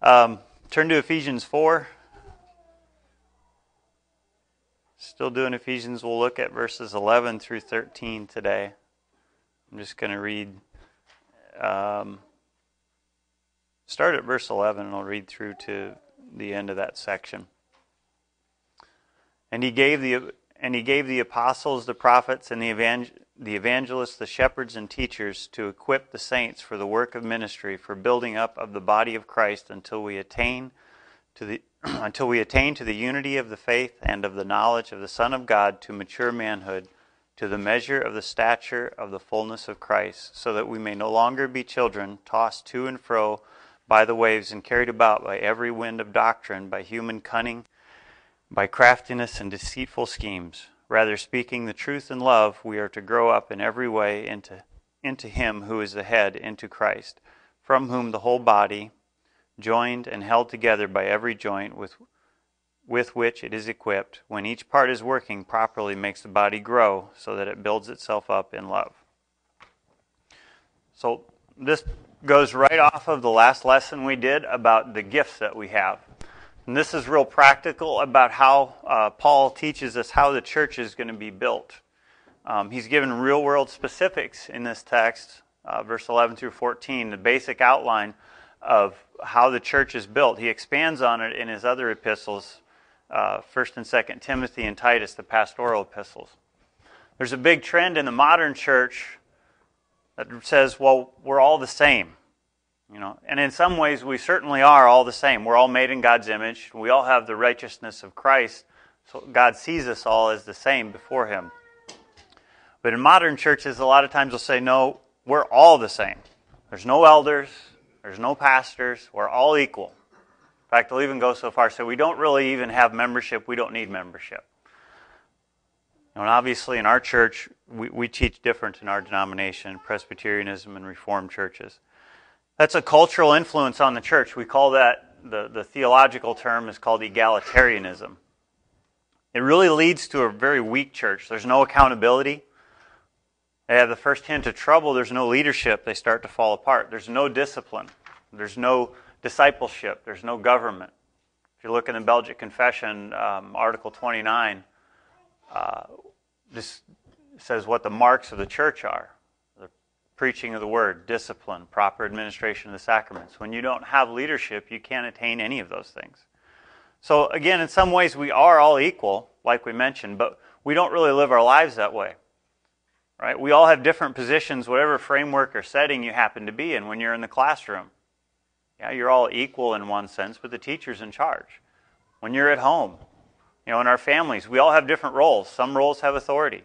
Turn to Ephesians 4. Still doing Ephesians. We'll look at verses 11 through 13 today. I'm just going to read, start at verse 11, and I'll read through to the end of that section. And he gave the apostles, the prophets, and the evangelists, the shepherds and teachers, to equip the saints for the work of ministry, for building up of the body of Christ, until we attain to the unity of the faith and of the knowledge of the Son of God, to mature manhood, to the measure of the stature of the fullness of Christ, so that we may no longer be children, tossed to and fro by the waves and carried about by every wind of doctrine, by human cunning, by craftiness and deceitful schemes. Rather, speaking the truth in love, we are to grow up in every way into Him who is the head, into Christ, from whom the whole body, joined and held together by every joint with which it is equipped, when each part is working properly, makes the body grow so that it builds itself up in love. So this goes right off of the last lesson we did about the gifts that we have. And this is real practical about how Paul teaches us how the church is going to be built. He's given real-world specifics in this text, verse 11 through 14, the basic outline of how the church is built. He expands on it in his other epistles, 1st and 2nd Timothy and Titus, the pastoral epistles. There's a big trend in the modern church that says, well, we're all the same. And in some ways we certainly are all the same. We're all made in God's image. We all have the righteousness of Christ. So God sees us all as the same before Him. But in modern churches, a lot of times they'll say, no, we're all the same. There's no elders. There's no pastors. We're all equal. In fact, they'll even go so far as to say we don't really even have membership. We don't need membership. And obviously in our church, we teach different in our denomination, Presbyterianism and Reformed churches. That's a cultural influence on the church. We call that, the theological term is called egalitarianism. It really leads to a very weak church. There's no accountability. They have the first hint of trouble. There's no leadership. They start to fall apart. There's no discipline. There's no discipleship. There's no government. If you look in the Belgic Confession, Article 29, this says what the marks of the church are. Preaching of the word, discipline, proper administration of the sacraments. When you don't have leadership, you can't attain any of those things. So again, in some ways we are all equal, like we mentioned, but we don't really live our lives that way. Right? We all have different positions, whatever framework or setting you happen to be in when you're in the classroom. Yeah, you're all equal in one sense, but the teacher's in charge. When you're at home, in our families, we all have different roles. Some roles have authority.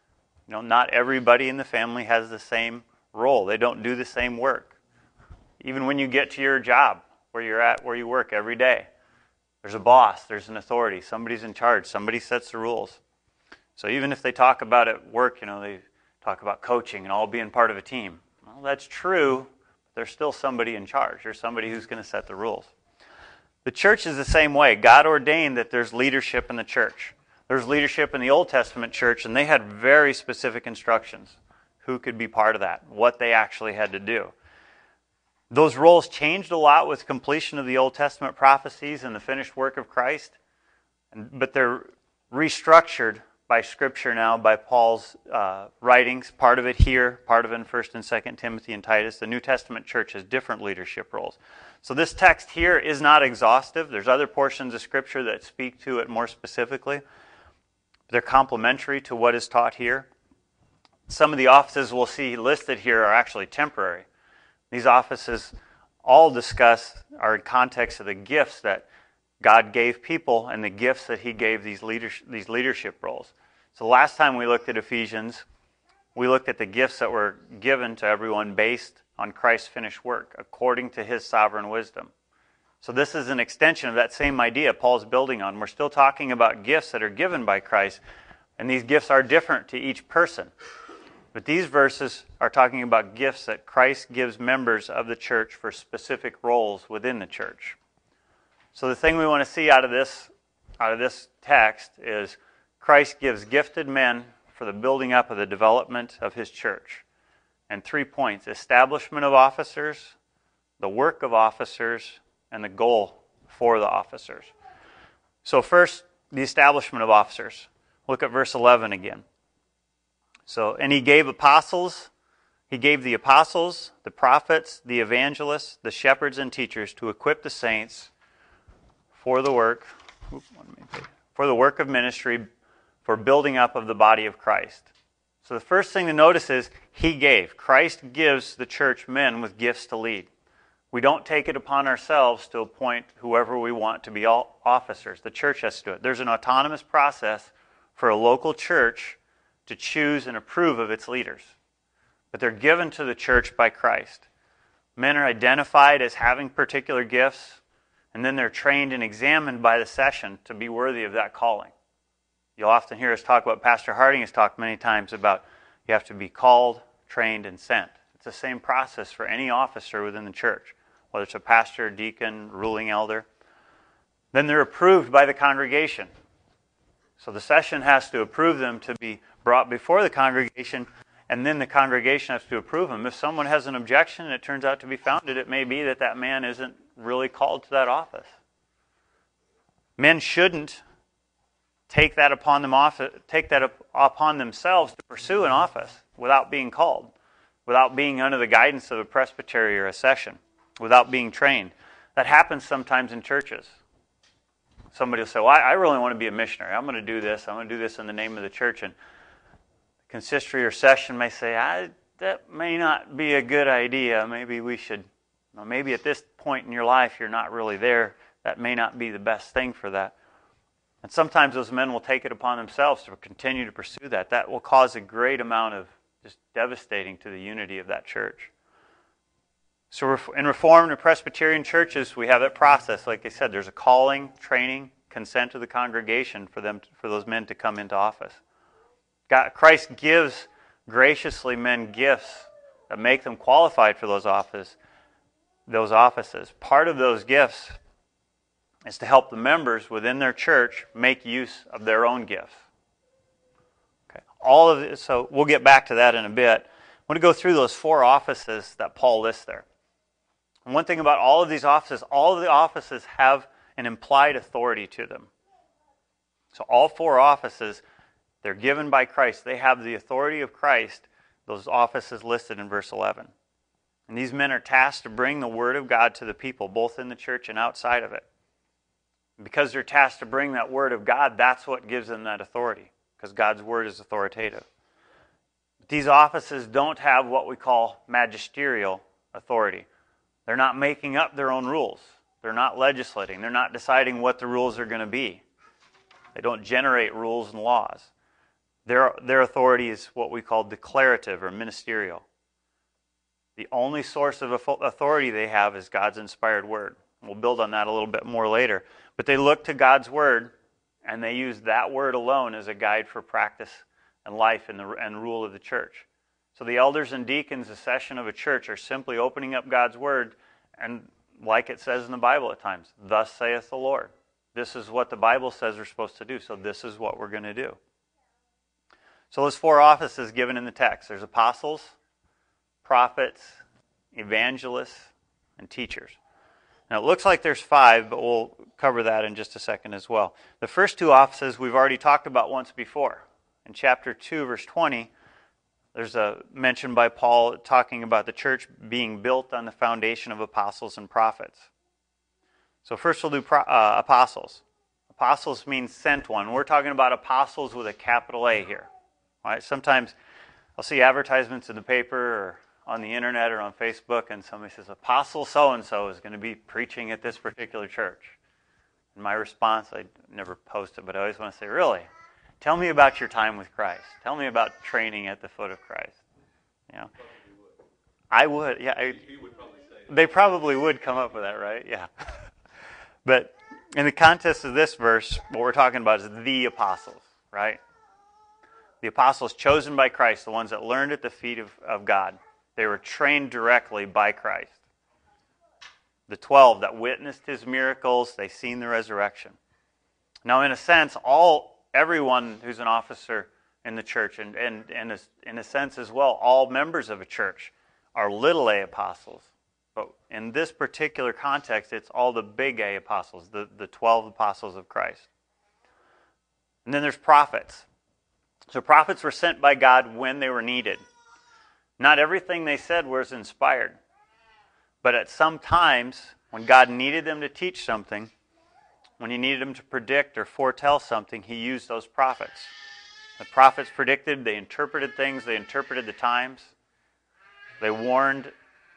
Not everybody in the family has the same role. They don't do the same work. Even when you get to your job, where you're at, where you work every day, there's a boss, there's an authority, somebody's in charge, somebody sets the rules. So even if they talk about at work, they talk about coaching and all being part of a team. Well, that's true, but there's still somebody in charge. There's somebody who's going to set the rules. The church is the same way. God ordained that there's leadership in the church. There's leadership in the Old Testament church, and they had very specific instructions. Who could be part of that? What they actually had to do. Those roles changed a lot with completion of the Old Testament prophecies and the finished work of Christ, but they're restructured by Scripture now, by Paul's writings. Part of it here, part of it in 1st and 2nd Timothy and Titus. The New Testament church has different leadership roles. So this text here is not exhaustive. There's other portions of Scripture that speak to it more specifically. They're complementary to what is taught here. Some of the offices we'll see listed here are actually temporary. These offices all are in context of the gifts that God gave people and the gifts that He gave these leadership roles. So last time we looked at Ephesians, we looked at the gifts that were given to everyone based on Christ's finished work, according to His sovereign wisdom. So this is an extension of that same idea Paul's building on. We're still talking about gifts that are given by Christ, and these gifts are different to each person. But these verses are talking about gifts that Christ gives members of the church for specific roles within the church. So the thing we want to see out of this text is Christ gives gifted men for the building up of the development of His church. And 3 points: establishment of officers, the work of officers, and the goal for the officers. So first, the establishment of officers. Look at verse 11 again. So, and he gave the apostles, the prophets, the evangelists, the shepherds and teachers to equip the saints for the work of ministry, for building up of the body of Christ. So the first thing to notice is he gave. Christ gives the church men with gifts to lead. We don't take it upon ourselves to appoint whoever we want to be all officers. The church has to do it. There's an autonomous process for a local church to choose and approve of its leaders. But they're given to the church by Christ. Men are identified as having particular gifts, and then they're trained and examined by the session to be worthy of that calling. You'll often hear us talk about, Pastor Harding has talked many times about you have to be called, trained, and sent. It's the same process for any officer within the church, whether it's a pastor, deacon, ruling elder. Then they're approved by the congregation. So the session has to approve them to be brought before the congregation, and then the congregation has to approve them. If someone has an objection and it turns out to be founded, it may be that that man isn't really called to that office. Men shouldn't take that upon themselves to pursue an office without being called, without being under the guidance of a presbytery or a session, without being trained. That happens sometimes in churches. Somebody will say, well, I really want to be a missionary. I'm going to do this. I'm going to do this in the name of the church. And the consistory or session may say, that may not be a good idea. Maybe we should, maybe at this point in your life you're not really there. That may not be the best thing for that. And sometimes those men will take it upon themselves to continue to pursue that. That will cause a great amount of just devastating to the unity of that church. So in Reformed and Presbyterian churches, we have that process. Like I said, there's a calling, training, consent of the congregation for those men to come into office. Christ gives graciously men gifts that make them qualified for those offices. Part of those gifts is to help the members within their church make use of their own gifts. Okay. All of this, so we'll get back to that in a bit. I want to go through those 4 offices that Paul lists there. And one thing about all of these offices, all of the offices have an implied authority to them. So all 4 offices, they're given by Christ. They have the authority of Christ, those offices listed in verse 11. And these men are tasked to bring the Word of God to the people, both in the church and outside of it. Because they're tasked to bring that Word of God, that's what gives them that authority, because God's Word is authoritative. These offices don't have what we call magisterial authority. They're not making up their own rules. They're not legislating. They're not deciding what the rules are going to be. They don't generate rules and laws. Their authority is what we call declarative or ministerial. The only source of authority they have is God's inspired Word. We'll build on that a little bit more later. But they look to God's Word, and they use that Word alone as a guide for practice and life and rule of the church. So the elders and deacons, the session of a church, are simply opening up God's Word, and like it says in the Bible at times, thus saith the Lord. This is what the Bible says we're supposed to do, so this is what we're going to do. So there's 4 offices given in the text. There's apostles, prophets, evangelists, and teachers. Now it looks like there's 5, but we'll cover that in just a second as well. The first 2 offices we've already talked about once before. In chapter 2, verse 20, there's a mention by Paul talking about the church being built on the foundation of apostles and prophets. So first we'll do apostles. Apostles means sent one. We're talking about apostles with a capital A here. All right? Sometimes I'll see advertisements in the paper or on the internet or on Facebook, and somebody says, Apostle so-and-so is going to be preaching at this particular church. And my response, I never post it, but I always want to say, really? Tell me about your time with Christ. Tell me about training at the foot of Christ. You know, I would, yeah. He would probably say that. They probably would come up with that, right? Yeah. But in the context of this verse, what we're talking about is the apostles, right? The apostles chosen by Christ, the ones that learned at the feet of God. They were trained directly by Christ. The 12 that witnessed His miracles, they seen the resurrection. Now, in a sense, everyone who's an officer in the church, and in a sense as well, all members of a church are little a apostles. But in this particular context, it's all the big A apostles, the 12 apostles of Christ. And then there's prophets. So prophets were sent by God when they were needed. Not everything they said was inspired. But at some times, when God needed them to teach something, when He needed them to predict or foretell something, He used those prophets. The prophets predicted, they interpreted things, they interpreted the times. They warned,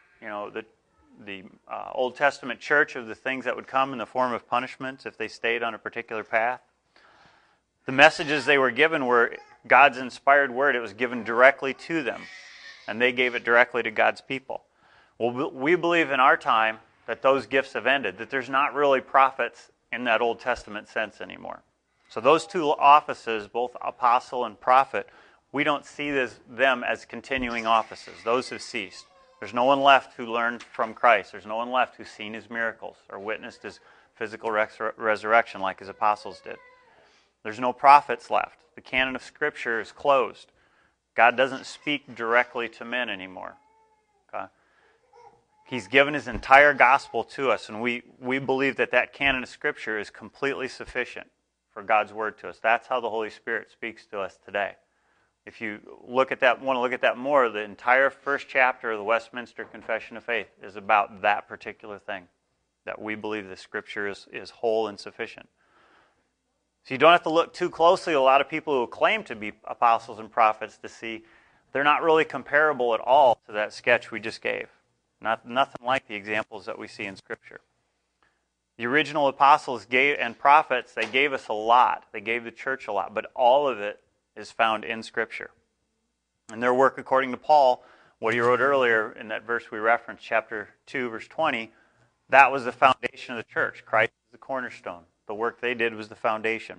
the Old Testament church of the things that would come in the form of punishments if they stayed on a particular path. The messages they were given were God's inspired word. It was given directly to them, and they gave it directly to God's people. Well, we believe in our time that those gifts have ended, that there's not really prophets in that Old Testament sense anymore. So those two offices, both apostle and prophet, we don't see them as continuing offices. Those have ceased. There's no one left who learned from Christ. There's no one left who's seen His miracles or witnessed His physical resurrection like His apostles did. There's no prophets left. The canon of Scripture is closed. God doesn't speak directly to men anymore. Okay? He's given His entire gospel to us, and we believe that canon of Scripture is completely sufficient for God's word to us. That's how the Holy Spirit speaks to us today. If you want to look at that more, the entire first chapter of the Westminster Confession of Faith is about that particular thing, that we believe the Scripture is whole and sufficient. So you don't have to look too closely at a lot of people who claim to be apostles and prophets to see they're not really comparable at all to that sketch we just gave. Nothing like the examples that we see in Scripture. The original apostles and prophets, they gave us a lot. They gave the church a lot, but all of it is found in Scripture. And their work, according to Paul, what he wrote earlier in that verse we referenced, chapter 2, verse 20, that was the foundation of the church. Christ is the cornerstone. The work they did was the foundation.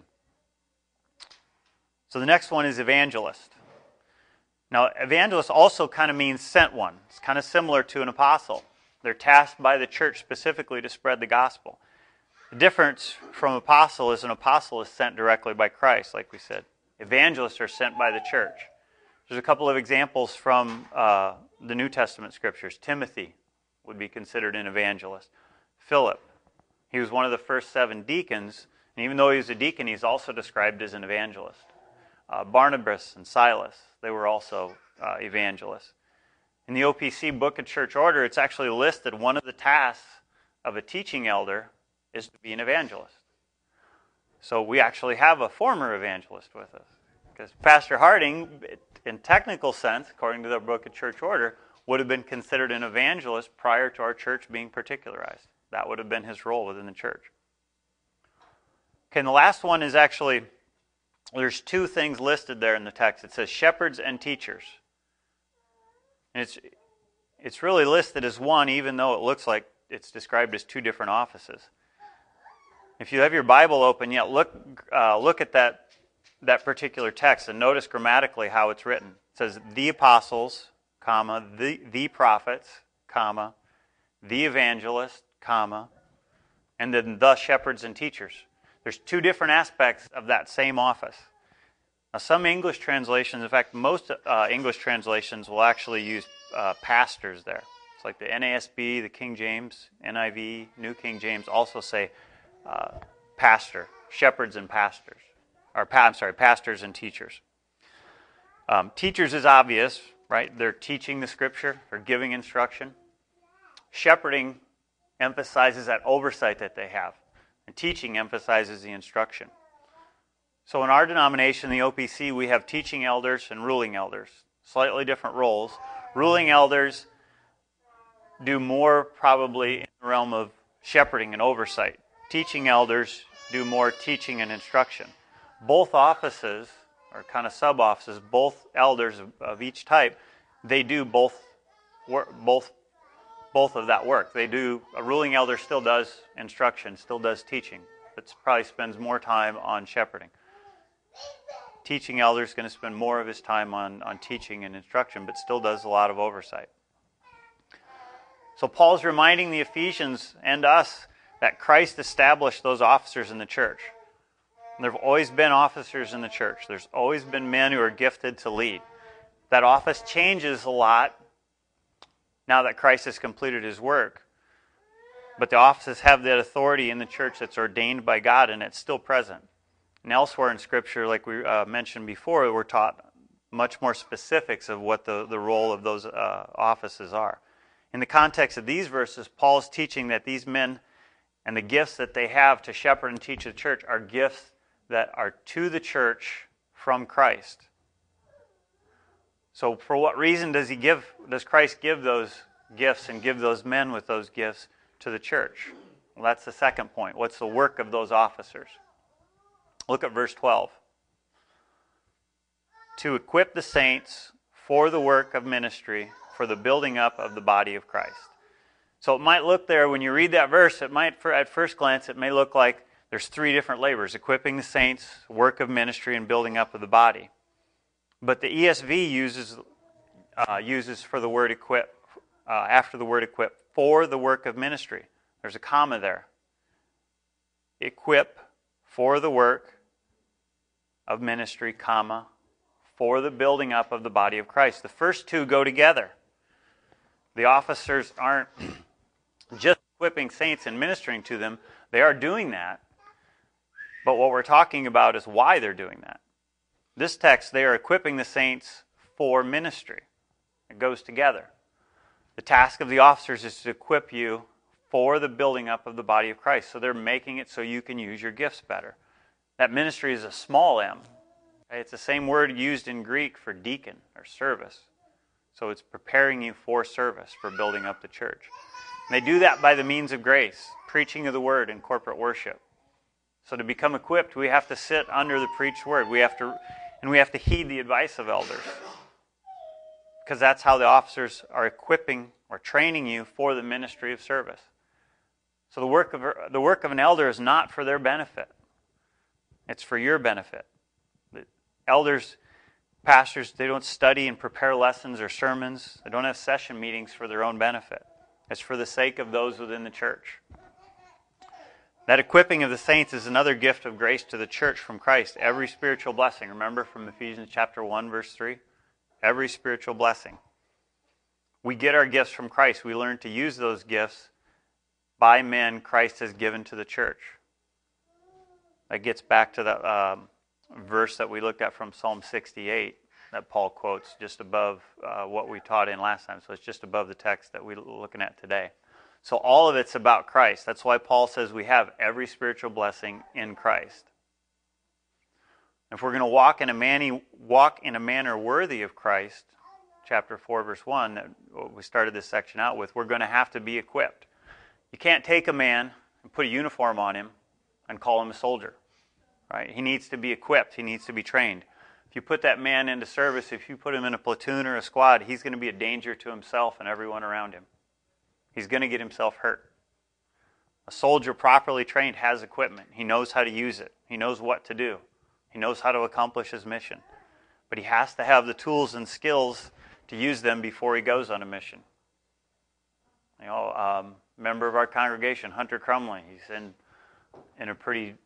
So the next one is evangelist. Now, evangelist also kind of means sent one. It's kind of similar to an apostle. They're tasked by the church specifically to spread the gospel. The difference from apostle is an apostle is sent directly by Christ, like we said. Evangelists are sent by the church. There's a couple of examples from the New Testament scriptures. Timothy would be considered an evangelist. Philip, he was one of the first 7 deacons, and even though he was a deacon, he's also described as an evangelist. Barnabas and Silas, they were also evangelists. In the OPC Book of Church Order, it's actually listed one of the tasks of a teaching elder is to be an evangelist. So we actually have a former evangelist with us. Because Pastor Harding, in technical sense, according to the Book of Church Order, would have been considered an evangelist prior to our church being particularized. That would have been his role within the church. Okay, and the last one is actually, there's 2 things listed there in the text. It says shepherds and teachers. And it's really listed as one, even though it looks like it's described as 2 different offices. If you have your Bible open, look at that particular text and notice grammatically how it's written. It says the apostles, comma, the prophets, comma, the evangelists, comma, and then the shepherds and teachers. There's 2 different aspects of that same office. Now, some English translations, in fact, most English translations will actually use pastors there. It's like the NASB, the King James, NIV, New King James also say pastor, shepherds and pastors. Pastors and teachers. Teachers is obvious, right? They're teaching the Scripture, they're giving instruction. Shepherding emphasizes that oversight that they have, and teaching emphasizes the instruction. So in our denomination, the OPC, we have teaching elders and ruling elders, slightly different roles. Ruling elders do more probably in the realm of shepherding and oversight. Teaching elders do more teaching and instruction. Both offices, or kind of sub-offices, both elders of each type, they do both of that work. A ruling elder still does instruction, still does teaching, but probably spends more time on shepherding. Teaching elder is going to spend more of his time on teaching and instruction, but still does a lot of oversight. So Paul's reminding the Ephesians and us that Christ established those officers in the church. And there have always been officers in the church. There's always been men who are gifted to lead. That office changes a lot now that Christ has completed his work. But the offices have that authority in the church that's ordained by God, and it's still present. And elsewhere in Scripture, like we mentioned before, we're taught much more specifics of what the role of those offices are. In the context of these verses, Paul is teaching that these men and the gifts that they have to shepherd and teach the church are gifts that are to the church from Christ. So for what reason does Christ give those gifts and give those men with those gifts to the church? Well, that's the second point. What's the work of those officers? Look at verse 12. To equip the saints for the work of ministry, for the building up of the body of Christ. So it might look there, when you read that verse, it might, at first glance, it may look like there's three different labors: equipping the saints, work of ministry, and building up of the body. But the ESV uses for the word equip, after the word equip, for the work of ministry. There's a comma there. Equip for the work of ministry, comma, for the building up of the body of Christ. The first two go together. The officers aren't just equipping saints and ministering to them. They are doing that. But what we're talking about is why they're doing that. This text, they are equipping the saints for ministry. It goes together. The task of the officers is to equip you for the building up of the body of Christ. So they're making it so you can use your gifts better. That ministry is a small m. It's the same word used in Greek for deacon or service. So it's preparing you for service, for building up the church. And they do that by the means of grace, preaching of the word and corporate worship. So to become equipped, we have to sit under the preached word. We have to heed the advice of elders. Because that's how the officers are equipping or training you for the ministry of service. So the work of an elder is not for their benefit. It's for your benefit. The elders, pastors, they don't study and prepare lessons or sermons. They don't have session meetings for their own benefit. It's for the sake of those within the church. That equipping of the saints is another gift of grace to the church from Christ. Every spiritual blessing. Remember from Ephesians chapter 1, verse 3? Every spiritual blessing. We get our gifts from Christ. We learn to use those gifts by men Christ has given to the church. That gets back to the verse that we looked at from Psalm 68 that Paul quotes just above what we taught in last time. So it's just above the text that we're looking at today. So all of it's about Christ. That's why Paul says we have every spiritual blessing in Christ. If we're going to walk in a manner worthy of Christ, chapter 4, verse 1, that we started this section out with, we're going to have to be equipped. You can't take a man and put a uniform on him and call him a soldier. Right? He needs to be equipped. He needs to be trained. If you put that man into service, if you put him in a platoon or a squad, he's going to be a danger to himself and everyone around him. He's going to get himself hurt. A soldier properly trained has equipment. He knows how to use it. He knows what to do. He knows how to accomplish his mission. But he has to have the tools and skills to use them before he goes on a mission. You know, member of our congregation, Hunter Crumley, he's in a pretty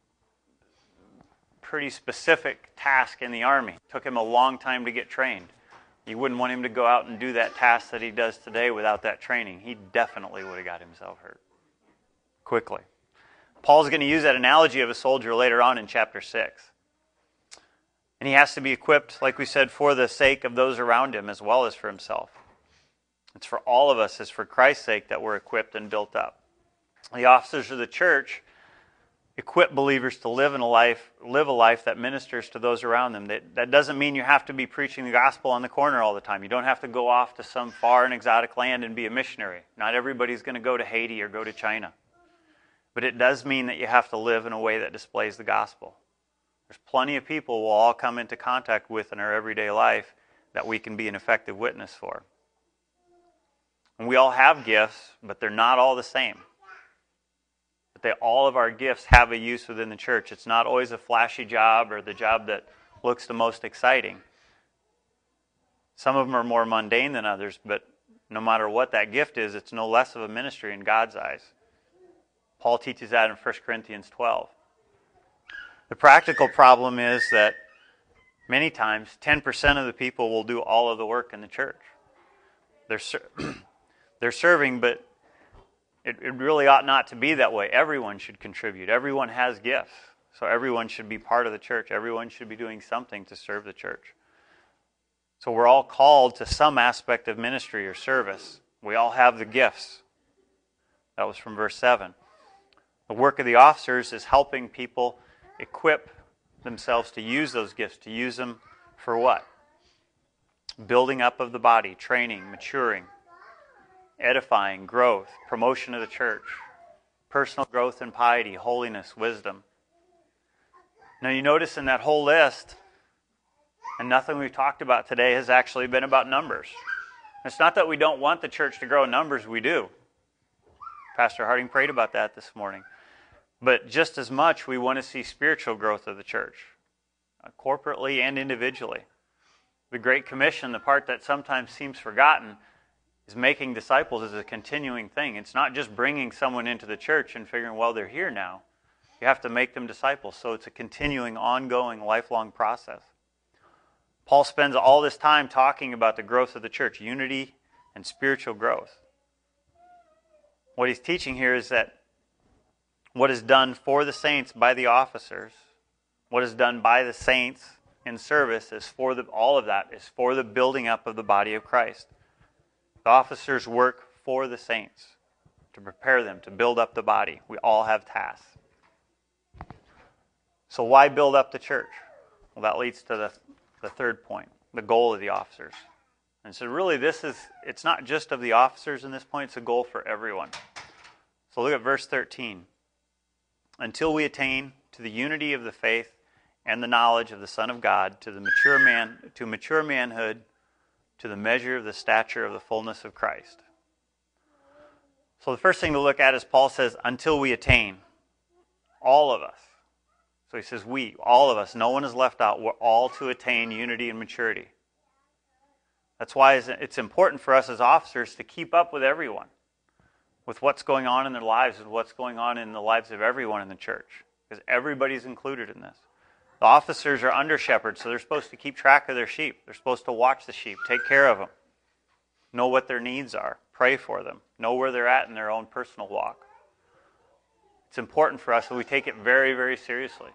specific task in the Army. It took him a long time to get trained. You wouldn't want him to go out and do that task that he does today without that training. He definitely would have got himself hurt quickly. Paul's going to use that analogy of a soldier later on in chapter 6. And he has to be equipped, like we said, for the sake of those around him as well as for himself. It's for all of us. It's for Christ's sake that we're equipped and built up. The officers of the church equip believers to live a life that ministers to those around them. That doesn't mean you have to be preaching the gospel on the corner all the time. You don't have to go off to some far and exotic land and be a missionary. Not everybody's going to go to Haiti or go to China. But it does mean that you have to live in a way that displays the gospel. There's plenty of people we'll all come into contact with in our everyday life that we can be an effective witness for. And we all have gifts, but they're not all the same. All of our gifts have a use within the church. It's not always a flashy job or the job that looks the most exciting. Some of them are more mundane than others, but no matter what that gift is, it's no less of a ministry in God's eyes. Paul teaches that in 1 Corinthians 12. The practical problem is that many times 10% of the people will do all of the work in the church. They're serving, but it really ought not to be that way. Everyone should contribute. Everyone has gifts. So everyone should be part of the church. Everyone should be doing something to serve the church. So we're all called to some aspect of ministry or service. We all have the gifts. That was from verse 7. The work of the officers is helping people equip themselves to use those gifts, to use them for what? Building up of the body, training, maturing, edifying, growth, promotion of the church, personal growth in piety, holiness, wisdom. Now you notice in that whole list, and nothing we've talked about today has actually been about numbers. It's not that we don't want the church to grow in numbers, we do. Pastor Harding prayed about that this morning. But just as much, we want to see spiritual growth of the church, corporately and individually. The Great Commission, the part that sometimes seems forgotten, is making disciples is a continuing thing. It's not just bringing someone into the church and figuring, well, they're here now. You have to make them disciples. So it's a continuing, ongoing, lifelong process. Paul spends all this time talking about the growth of the church, unity and spiritual growth. What he's teaching here is that what is done for the saints by the officers, what is done by the saints in service, is for all of that is for the building up of the body of Christ. The officers work for the saints to prepare them, to build up the body. We all have tasks. So why build up the church? Well, that leads to the third point, the goal of the officers. And so really it's not just of the officers in this point, it's a goal for everyone. So look at verse 13. Until we attain to the unity of the faith and the knowledge of the Son of God, to mature manhood, to the measure of the stature of the fullness of Christ. So the first thing to look at is Paul says, until we attain. All of us. So he says we, all of us, no one is left out. We're all to attain unity and maturity. That's why it's important for us as officers to keep up with everyone, with what's going on in their lives and what's going on in the lives of everyone in the church, because everybody's included in this. The officers are under shepherds, so they're supposed to keep track of their sheep. They're supposed to watch the sheep, take care of them, know what their needs are, pray for them, know where they're at in their own personal walk. It's important for us, and we take it very, very seriously.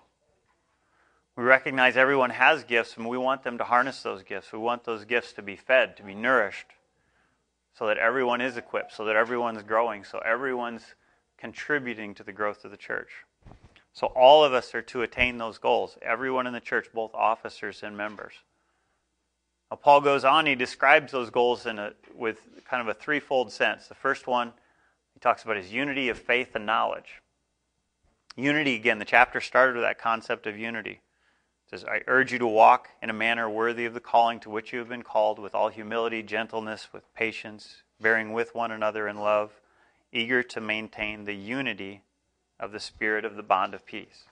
We recognize everyone has gifts, and we want them to harness those gifts. We want those gifts to be fed, to be nourished, so that everyone is equipped, so that everyone's growing, so everyone's contributing to the growth of the church. So all of us are to attain those goals, everyone in the church, both officers and members. Now Paul goes on, he describes those goals with kind of a threefold sense. The first one he talks about is unity of faith and knowledge. Unity, again, the chapter started with that concept of unity. It says, I urge you to walk in a manner worthy of the calling to which you have been called, with all humility, gentleness, with patience, bearing with one another in love, eager to maintain the unity of the Spirit of the bond of peace.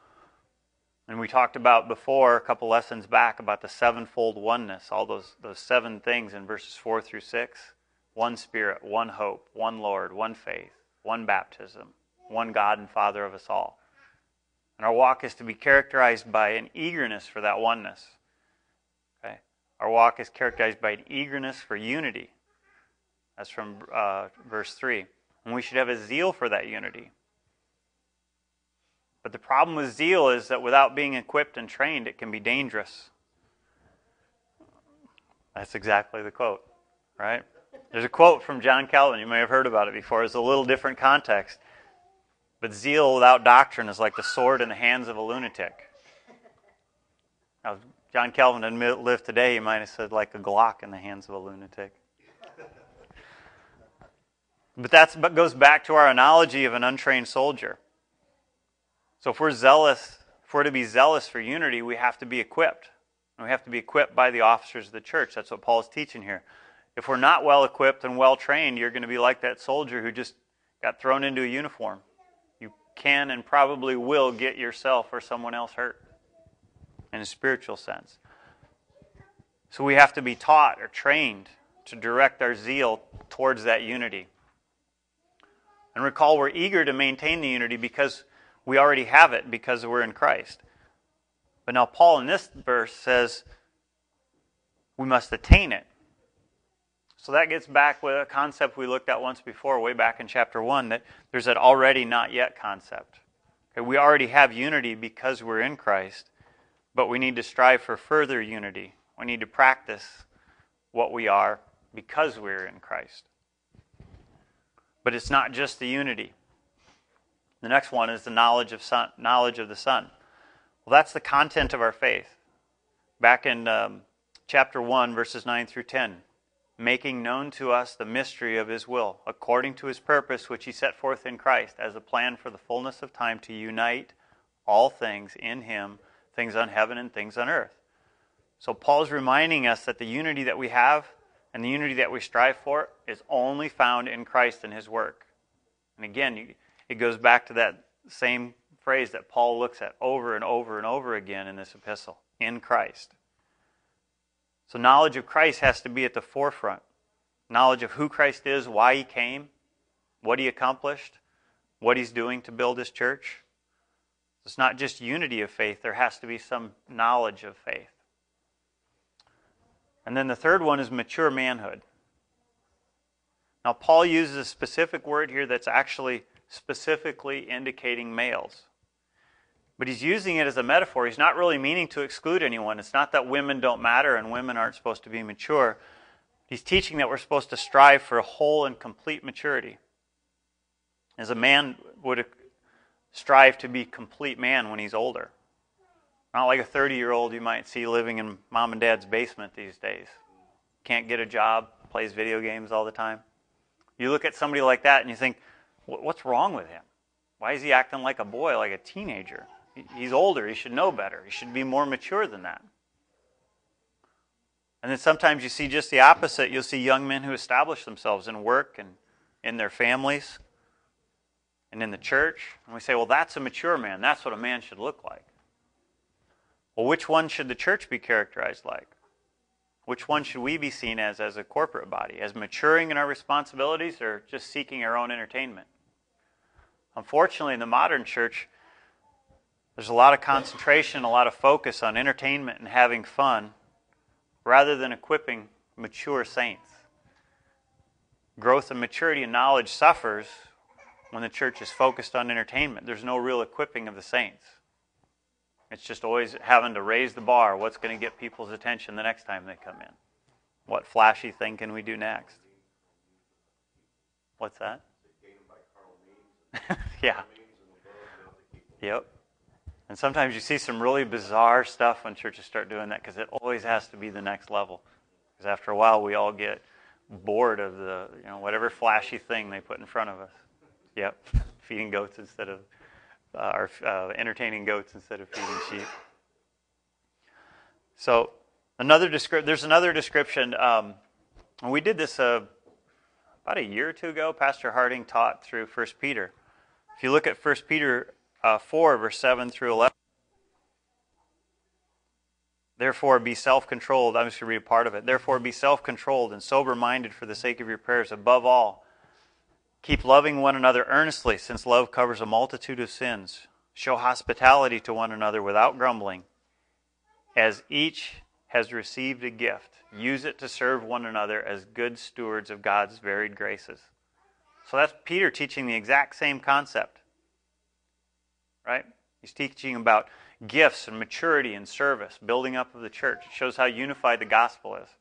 And we talked about before, a couple lessons back, about the sevenfold oneness, all those 7 things in verses 4 through 6. One Spirit, one hope, one Lord, one faith, one baptism, one God and Father of us all. And our walk is to be characterized by an eagerness for that oneness. Okay? Our walk is characterized by an eagerness for unity. That's from verse 3. And we should have a zeal for that unity. But the problem with zeal is that without being equipped and trained, it can be dangerous. That's exactly the quote, right? There's a quote from John Calvin. You may have heard about it before. It's a little different context. But zeal without doctrine is like the sword in the hands of a lunatic. Now, if John Calvin had lived today, he might have said like a Glock in the hands of a lunatic. But that goes back to our analogy of an untrained soldier. So if we're to be zealous for unity, we have to be equipped. And we have to be equipped by the officers of the church. That's what Paul's teaching here. If we're not well equipped and well trained, you're going to be like that soldier who just got thrown into a uniform. You can and probably will get yourself or someone else hurt in a spiritual sense. So we have to be taught or trained to direct our zeal towards that unity. And recall, we're eager to maintain the unity because we already have it, because we're in Christ. But now Paul in this verse says we must attain it. So that gets back with a concept we looked at once before, way back in chapter 1, that there's that already not yet concept. Okay, we already have unity because we're in Christ, but we need to strive for further unity. We need to practice what we are because we're in Christ. But it's not just the unity. The next one is the knowledge of the Son. Well, that's the content of our faith. Back in chapter 1, verses 9 through 10. Making known to us the mystery of His will, according to His purpose, which He set forth in Christ, as a plan for the fullness of time to unite all things in Him, things on heaven and things on earth. So Paul's reminding us that the unity that we have and the unity that we strive for is only found in Christ and His work. And again, it goes back to that same phrase that Paul looks at over and over and over again in this epistle, in Christ. So knowledge of Christ has to be at the forefront. Knowledge of who Christ is, why He came, what He accomplished, what He's doing to build His church. It's not just unity of faith, there has to be some knowledge of faith. And then the third one is mature manhood. Now Paul uses a specific word here that's actually specifically indicating males. But he's using it as a metaphor. He's not really meaning to exclude anyone. It's not that women don't matter and women aren't supposed to be mature. He's teaching that we're supposed to strive for a whole and complete maturity. As a man would strive to be complete man when he's older. Not like a 30-year-old you might see living in mom and dad's basement these days. Can't get a job, plays video games all the time. You look at somebody like that and you think, what's wrong with him? Why is he acting like a boy, like a teenager? He's older. He should know better. He should be more mature than that. And then sometimes you see just the opposite. You'll see young men who establish themselves in work and in their families and in the church. And we say, well, that's a mature man. That's what a man should look like. Well, which one should the church be characterized like? Which one should we be seen as a corporate body? As maturing in our responsibilities or just seeking our own entertainment? Unfortunately, in the modern church, there's a lot of concentration, a lot of focus on entertainment and having fun rather than equipping mature saints. Growth and maturity and knowledge suffers when the church is focused on entertainment. There's no real equipping of the saints. It's just always having to raise the bar. What's going to get people's attention the next time they come in? What flashy thing can we do next? What's that? Yeah. Yep. And sometimes you see some really bizarre stuff when churches start doing that because it always has to be the next level. Because after a while we all get bored of the, whatever flashy thing they put in front of us. Yep. Feeding goats instead of, entertaining goats instead of feeding sheep. So there's another description. We did this about a year or two ago. Pastor Harding taught through 1 Peter. If you look at 1 Peter 4, verse 7 through 11. Therefore be self-controlled. I'm just going to read a part of it. Therefore be self-controlled and sober-minded for the sake of your prayers. Above all, keep loving one another earnestly, since love covers a multitude of sins. Show hospitality to one another without grumbling. As each has received a gift, use it to serve one another as good stewards of God's varied graces. So that's Peter teaching the exact same concept. Right? He's teaching about gifts and maturity and service, building up of the church. It shows how unified the gospel is.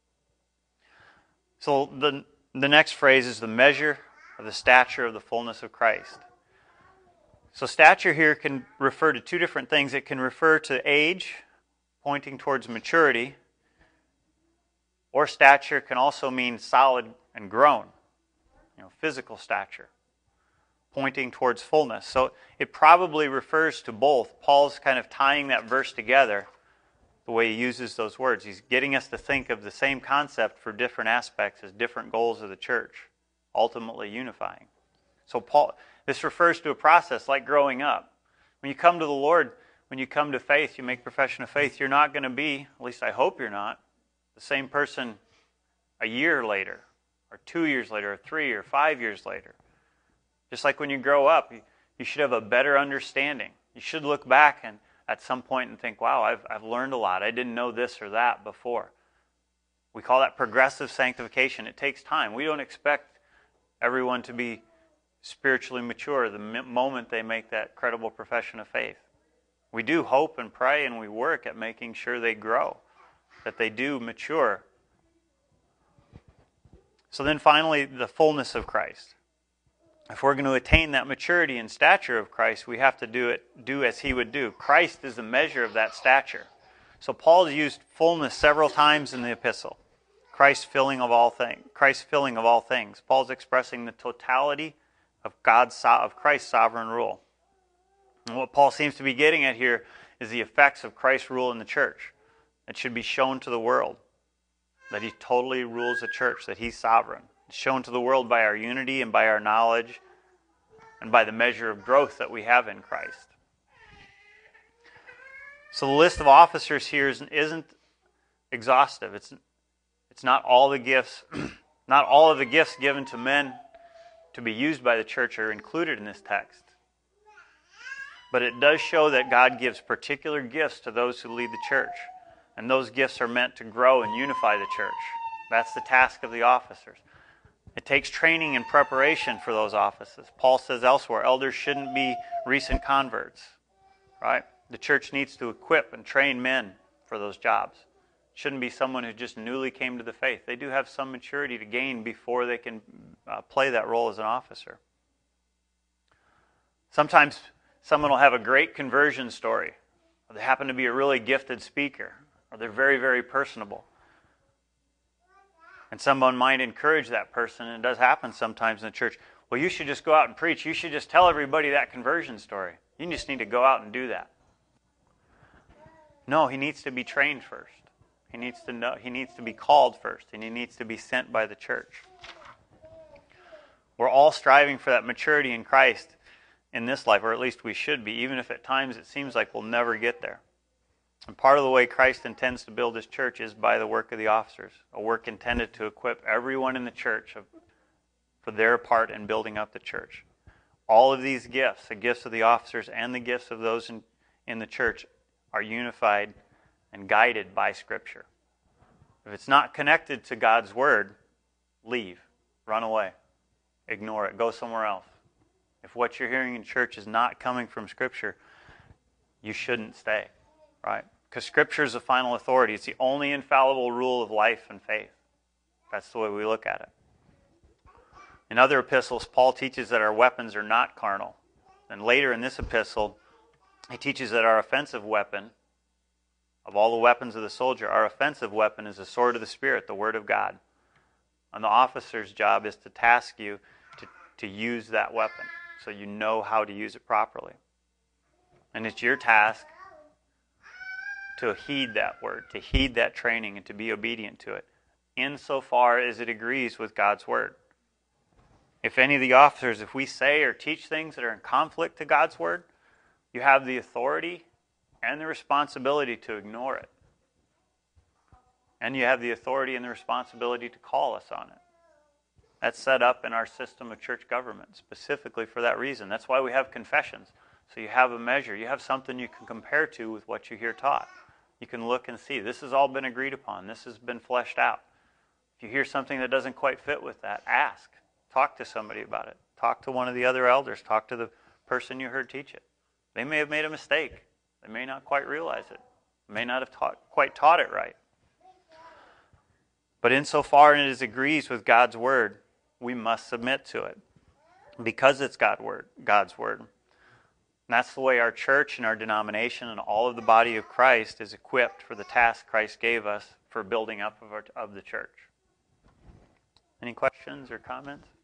So the next phrase is the measure of the stature of the fullness of Christ. So stature here can refer to two different things. It can refer to age, pointing towards maturity, or stature can also mean solid and grown, physical stature, pointing towards fullness. So it probably refers to both. Paul's kind of tying that verse together the way he uses those words. He's getting us to think of the same concept for different aspects as different goals of the church, ultimately unifying. So this refers to a process like growing up. When you come to the Lord, when you come to faith, you make profession of faith, you're not going to be, at least I hope you're not, the same person a year later, or 2 years later, or 3 or 5 years later. Just like when you grow up, you should have a better understanding. You should look back at some point and think, wow, I've learned a lot. I didn't know this or that before. We call that progressive sanctification. It takes time. We don't expect everyone to be spiritually mature the moment they make that credible profession of faith. We do hope and pray, and we work at making sure they grow, that they do mature. So then finally, the fullness of Christ. If we're going to attain that maturity and stature of Christ, we have to do as he would do. Christ is the measure of that stature. So Paul used fullness several times in the epistle. Christ filling of all things. Paul's expressing the totality of Christ's sovereign rule. And what Paul seems to be getting at here is the effects of Christ's rule in the church. It should be shown to the world that he totally rules the church, that he's sovereign. It's shown to the world by our unity and by our knowledge and by the measure of growth that we have in Christ. So the list of officers here isn't exhaustive. It's not all the gifts, not all of the gifts given to men to be used by the church are included in this text. But it does show that God gives particular gifts to those who lead the church. And those gifts are meant to grow and unify the church. That's the task of the officers. It takes training and preparation for those offices. Paul says elsewhere, elders shouldn't be recent converts. Right? The church needs to equip and train men for those jobs. It shouldn't be someone who just newly came to the faith. They do have some maturity to gain before they can play that role as an officer. Sometimes someone will have a great conversion story, or they happen to be a really gifted speaker, or they're very, very personable. And someone might encourage that person, and it does happen sometimes in the church. Well, you should just go out and preach. You should just tell everybody that conversion story. You just need to go out and do that. No, he needs to be trained first. He needs to know. He needs to be called first, and he needs to be sent by the church. We're all striving for that maturity in Christ in this life, or at least we should be, even if at times it seems like we'll never get there. And part of the way Christ intends to build his church is by the work of the officers, a work intended to equip everyone in the church for their part in building up the church. All of these gifts, the gifts of the officers and the gifts of those in the church, are unified and guided by Scripture. If it's not connected to God's Word, leave, run away, ignore it, go somewhere else. If what you're hearing in church is not coming from Scripture, you shouldn't stay, right? Because Scripture is the final authority. It's the only infallible rule of life and faith. That's the way we look at it. In other epistles, Paul teaches that our weapons are not carnal. And later in this epistle, he teaches that our offensive weapon, of all the weapons of the soldier, our offensive weapon is the sword of the Spirit, the Word of God. And the officer's job is to task you to use that weapon so you know how to use it properly. And it's your task to heed that word, to heed that training, and to be obedient to it, insofar as it agrees with God's Word. If any of the officers, if we say or teach things that are in conflict to God's Word, you have the authority and the responsibility to ignore it. And you have the authority and the responsibility to call us on it. That's set up in our system of church government specifically for that reason. That's why we have confessions. So you have a measure. You have something you can compare to with what you hear taught. You can look and see, this has all been agreed upon. This has been fleshed out. If you hear something that doesn't quite fit with that, ask. Talk to somebody about it. Talk to one of the other elders. Talk to the person you heard teach it. They may have made a mistake. They may not quite realize it. They may not have quite taught it right. But insofar as it agrees with God's Word, we must submit to it because it's God's Word. And that's the way our church and our denomination and all of the body of Christ is equipped for the task Christ gave us for building up of the church. Any questions or comments?